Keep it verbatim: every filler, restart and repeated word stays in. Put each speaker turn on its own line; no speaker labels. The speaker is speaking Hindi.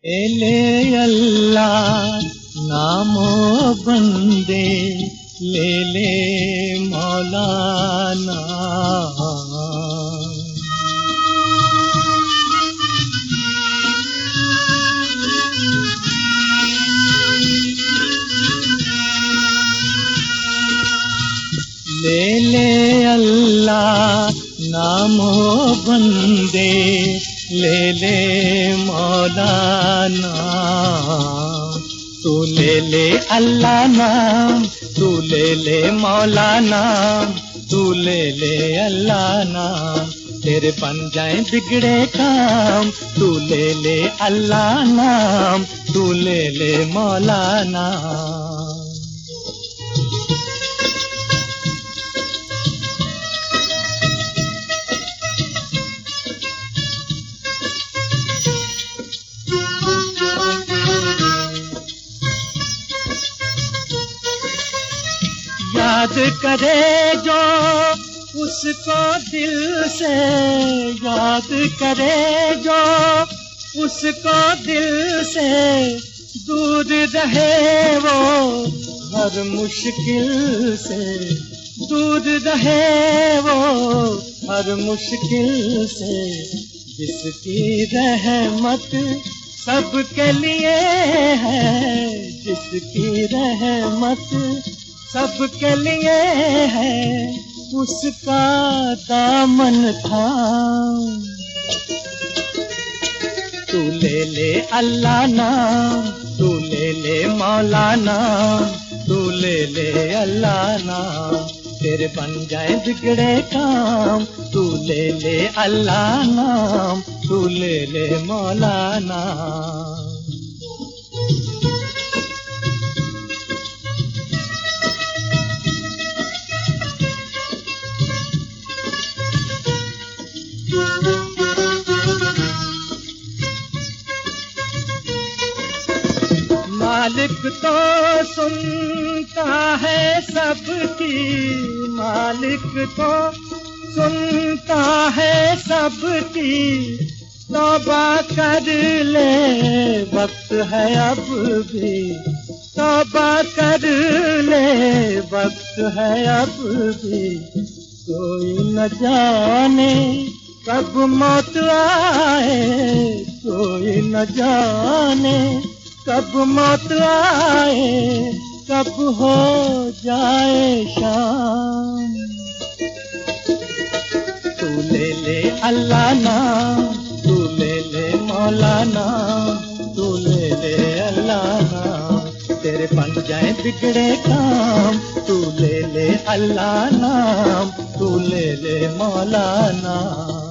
एले अल्लाह नामो बंदे ले ले मौलाना। ले ले अल्लाह नामो बंदे ले ले मौलाना। तू ले ले अल्लाह नाम, तू ले ले मौलाना, तू ले ले अल्लाह नाम, तेरे बन जाए बिगड़े काम। तू ले ले अल्लाह नाम, तू ले ले मौलाना। याद करे जो उसको दिल से, याद करे जो उसको दिल से, दूर रहे वो हर मुश्किल से, दूर रहे वो हर मुश्किल से। जिसकी रहमत सबके लिए है, जिसकी रहमत सबके लिए है, उसका दामन थाम। तू ले ले अल्लाह नाम, तू ले ले मौलाना, तू ले ले अल्लाह नाम, तेरे बन जाए बिगड़े काम। तू ले ले अल्लाह नाम, तू ले ले मौलाना। मालिक तो सुनता है सबकी, मालिक तो सुनता है सबकी। तौबा कर ले वक्त है अब भी, तौबा कर ले वक्त है अब भी। कोई न जाने कब मौत आए, कोई न जाने कब मौत आए, कब हो जाए शाम। तू ले ले अल्लाह नाम, तू ले ले मौलाना, तू ले ले अल्लाह नाम, तेरे बन जाए बिगड़े काम। तू ले ले अल्लाह नाम, तू ले ले मौलाना।